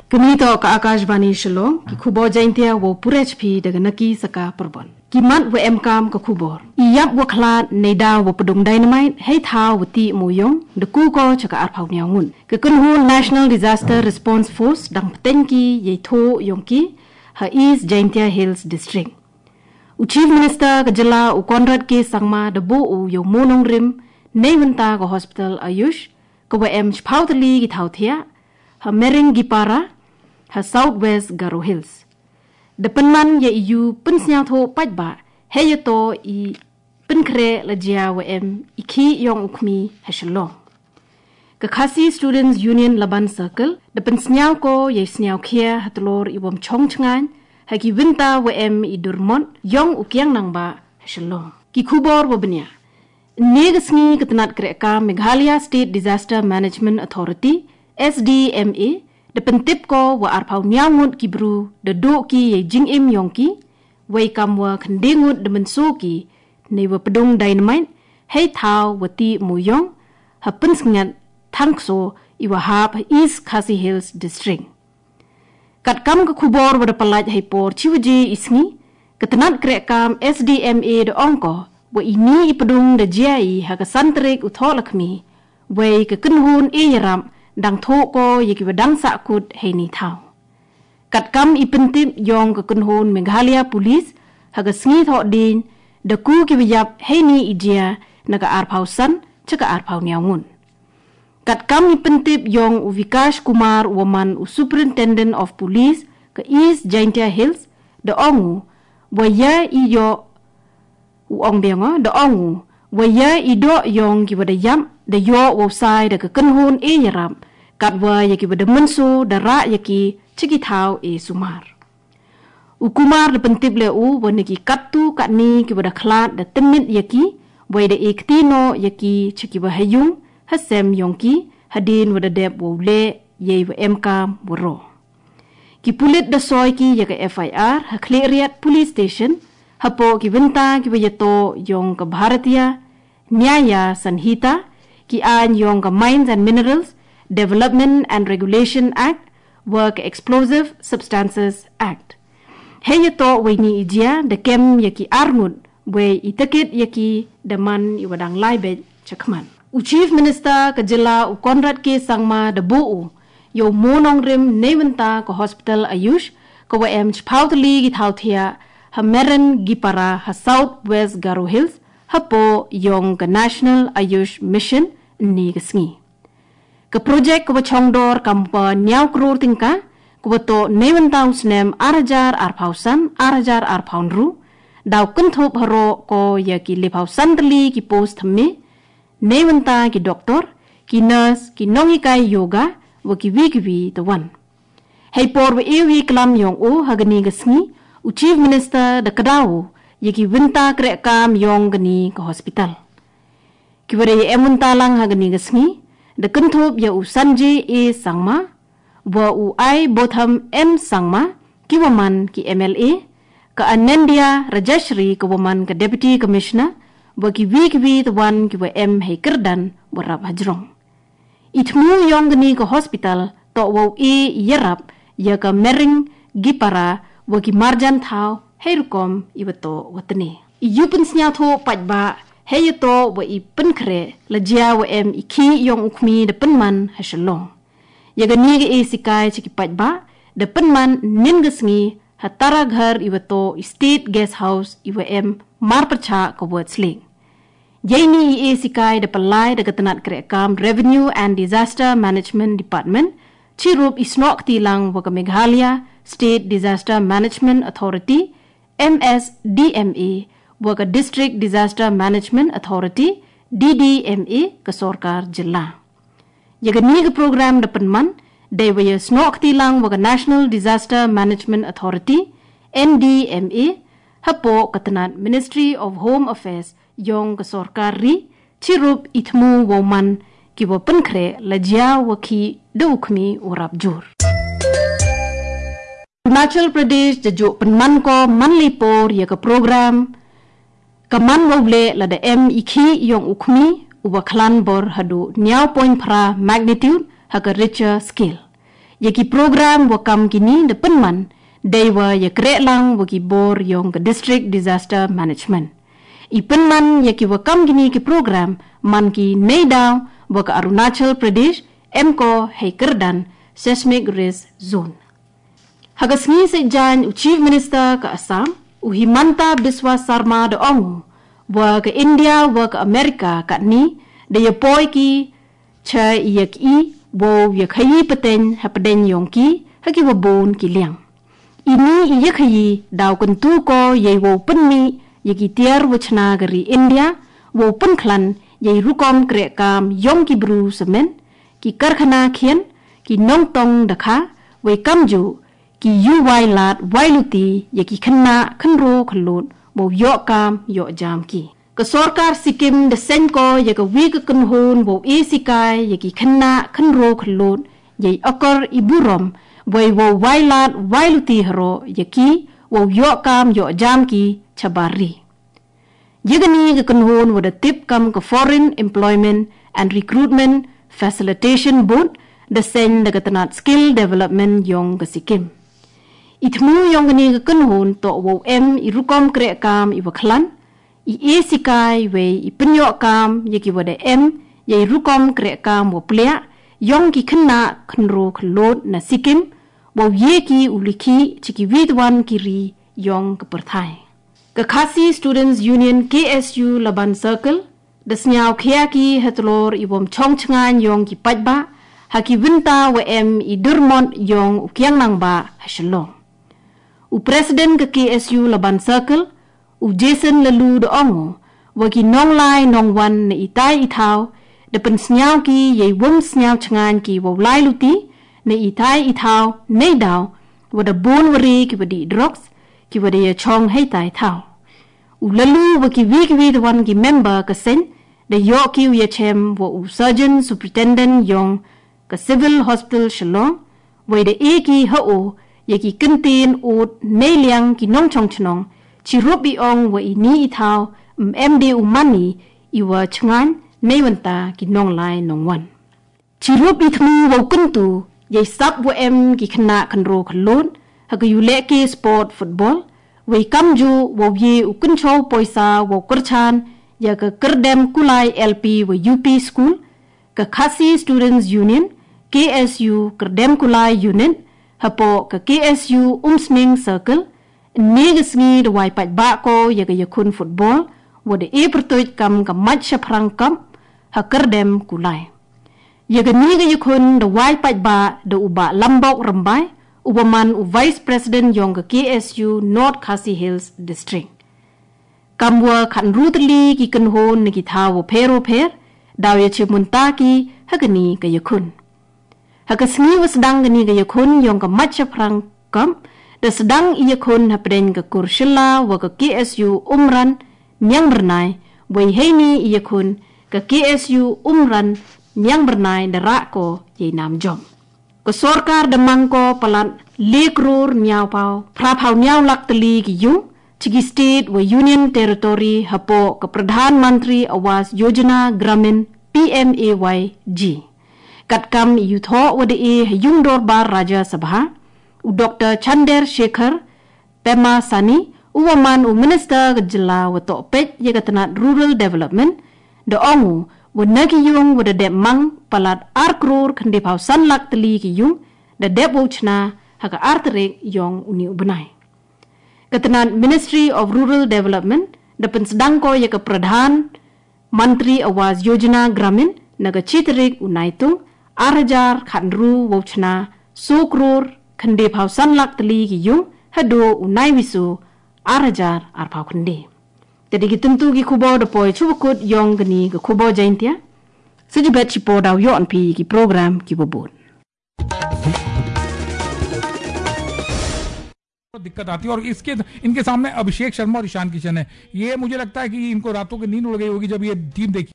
Ganito ka Akashvani Shillong, ki Khubor Jaintia wo Purechpi daga Naki Saka Purbon. Ki mat wo Mkam ka Khubor. Iyap wo Klat Neda wo Pudung Dynamite, Hei Tha wo Ti Muyong, de Kuko chaka Arpau Nyangun. Ke Kunhu National Disaster Response Force dang Petenki Ye Tho Yongki, ha East Jaintia Hills District. Chief Minister ka Jila u Conrad K Sangma de Bo u yo Monong Rim, Neventa ka Hospital Ayush, ka WM Chpautali ki Thauthia, ha Mering Gipara, ha Southwest Garo Hills. Depan man ye iu pensnya tho pajba, he to I penkre lajia WM iki yong ukmi ha Shalong. Ka Khasi Students Union Laban Circle, depan snyau ko ye snyau kia hatlor iwam chong chengan, ha ki winta WM I Durmont yong ukiang nang ba ha Shalong. Ki Khubor wabnya. Negasngi ketenat kereka Meghalaya State Disaster Management Authority, SDMA, depan tip ko wa arpau nyangut ki bru de do ki ye jing im yong ki wei kam wa khendengut de menso ki ne wa pedung dynamite hei thau wa ti muyong ha pensngat thangso I wa hap East Khasi Hills District. Kat kam ka Khubor wa de palaj hei por chiwji isngi ketenat krekam SDMA de ongko wa ini I pedung de jai ha ka santrik utholakmi wei ka kenhun e yaram dang tho ko yeki wadang sakut hei ni thau. Kat kam I pentip yong ke kunhon Meghalaya Police haga sngi tho din de ku ki wiyap hei ni ijia naga arpau san chaka arpau nyangun. Kat kam I pentip yong u Vikash Kumar Waman u Superintendent of Police ke East Jaintia Hills de ongu waya I yo u ong bengo de ongu waya I do yong ki wadayam de yo wosai de ke kunhon e yaram katwa yaki bada menso dara yaki ciki thau e sumar. Ukumar de pentip le u waniki katu katni ki bada klat da temit yaki wai da e ktino yaki ciki bahayung hasem yongki hadin wada deb wole ye wa MK waro. Ki pulit da soy ki yaka FIR ha Kleriat Police Station hapo ki winta ki wayato yong ka Bharatiya Nyaya Sanhita ki an yong ka Mines and Minerals Development and Regulation Act, Work Explosive Substances Act. Hei to wini ijia de kem yaki armud we itakit yaki daman iwadang laibet chakman. Chief Minister ka Jila u Conrad K Sangma de Bo yo Monong Rim Neventa ka Hospital Ayush ka WM Chpautali ki Thauthia ha Meren Gipara ha Southwest Garo Hills hapo yong ka National Ayush Mission ni kasngi. Ke projek ke Chongdor kampa nyau kror tingka ke to Neventa usnem arajar arpausan arajar arpaunru daw kenthop haro ko yaki lepausan teli ki post thme Neventa ki doktor ki nurse ki nongikai yoga wa ki wigwi the one. Hei por we ewi klam yong o hagani gasngi u Chief Minister de Kadawo yaki winta krekam yong gani ke hospital. Ki wari emunta lang hagani gasngi de kenthop ya u Sanjay A Sangma wa u I Botham M Sangma ki waman ki MLA ka Anandia Rajashri ka waman ka Deputy Commissioner wa ki wigwi the one ki wa M Heikerdan wa rab hajrong. Itmu yong gani ka hospital to wa e yarap ya ka Mering Gipara wa ki Marjan Thau heirukom iwato watane. Iyupin snya tho pajba hei to wa I penkre lajia wa M iki yong ukmi de penman ha Shalong. Yaga ni ge e sikai chiki pajba de penman nin gesngi hatara ghar iwato State Guest House iwa M marpacha ka Wordsling. Yai ni e sikai de palai de ketenat kerekam Revenue and Disaster Management Department chirup isnok tilang wa ka Meghalaya State Disaster Management Authority MSDMA Waka District Disaster Management Authority DDMA ke Sorkar Jila. Yaga ni ke program depan man de waya snok tilang waka National Disaster Management Authority NDMA hapo ketenat Ministry of Home Affairs yong ke Sorkar ri chirup itmu woman ki wa penkre lajia waki de ukmi urap jur. Arunachal Pradesh jajuk penman ko manlipor ya ke program kaman wawle la da M iki yong ukmi uba klan bor hadu nyau point pra magnitude haka richer scale. Yaki program wakam kini depan man dewa ya krek lang waki bor yong ke district disaster management. Ipen man yaki wakam kini ki program man ki neidao waka Arunachal Pradesh emko heikerdan seismic risk zone. Hagasngi sejan Chief Minister ke Assam Himanta Biswa Sarma de Ongu wa ke India wa ke Amerika kat ni de ya poi ki cha yak i wo ya khayi paten hapaden yong ki haki wa bon ki liang. Ini ya khayi daw kentu ko ye wo penmi ye ki tiar wachna gari India wo pen klan ye rukom krek kam yong ki bru semen ki karkhana khien ki nong tong dakha we kamju ki yu wai lat wai luti ye ki khanna khanro khalut mo yo kam yo jam ki ke sarkar Sikkim de senko ye ka wi ka kunhun bo e sikai ye ki khanna khanro khalut ye akor iburom wai wo wai lat wai luti haro ye ki wo yo kam yo jam ki chabari ye gani ka kunhun wo the tip kam ka Foreign Employment and Recruitment Facilitation Board the sen de katanat skill development yong ka Sikkim. Itmu yong gani ka kunhun to wo irukom krek kam iwaklan i sikai we ipenyo kam ye ki wade ye irukom krek kam wo plea yong ki khanna khanro khlot na Sikkim wo ye ki uliki chiki widwan kiri yong ka perthai. Ka Khasi Students Union KSU Laban Circle the snyao khia ki hetlor iwom chongchngan yong ki pajba haki winta wa i Durmont yong ukiang nang ba hashalong. U President ke KSU Laban Circle, u Jason Lalu de Ongo, waki nong lai nong wan na itai itau, depan snyao ki ye wum snyao changan ki waw lai luti, na itai itau, nei dao, wada bon wari ki wadi drugs, ki wadi ya chong hei tai tau. U Lalu waki wiki wan ki member ka sen, de yo ki u ya chem wa u Surgeon Superintendent yong ka Civil Hospital Shillong, wai de ki hao, yaki kentin ut nei liang ki nong chong chnong chi rubi ong wa ini itau MD umani iwa changan nei wanta ki nong lai nong wan chi rubi thmu wa kuntu ye sap wa ki khna khanro khlon hak yu le ki sport football we kamju wa ye u kun chow poisa wa kurchan ya ka kerdem kulai LP wa UP school ka Khasi Students Union KSU kerdem kulai unit hapo ka KSU Umsming Circle negasngi de wai pat ba ko yaga yakun football wode pertuit kam ka match prang kam hakerdem kulai yaga niga yakun de wai pat ba de uba lambok rambai ubaman u vice president yong ka KSU North Khasi Hills district kamwa khan rutli ki kanhon ni ki thawo pero pher daw ye chimunta ki hagani ka yakun Hakasngi was sedang gani ga yakun yong ka matcha prang kam da sedang iya kun hapden ka kurshila wa ka KSU umran nyang bernai wai heini iya kun ka KSU umran nyang bernai da ko ye nam jom ka sarkar da mangko palat lekrur nyau pau prapau nyau lak teli ki yung chigi state wa union territory hapo ka pradhan mantri awas yojana gramin PMAYG Katkam yutho wade yung dorbar Raja Sabha, u Dr. Chander Shekhar, Pema Sani, uwaman u Minister Gajala wato pet yegatanat Rural Development, de ongu wadnagi yung wada dep mang palat arkrur kandipau sanlak teli ki yung, da dep wuchna haka arterik yung uni ubenai. Katanat Ministry of Rural Development, dapan sedangko yaka Pradhan Mantri Awas Yojana Gramin, naga chiterik unaitung, Arajar khanru wachna sukrur khande phau sanlak tali ki yung hado unai wisu arajar ar phau khande tadi ki tentu ki khubo de poi chubukut yong gani ka khubo jaintia sujibet chipo daw yo anpi ki program ki bobon दिक्कत आती है और इसके इनके सामने अभिषेक शर्मा और ईशान किशन है ये मुझे लगता है कि इनको रातों की नींद उड़ गई होगी जब ये टीम देखी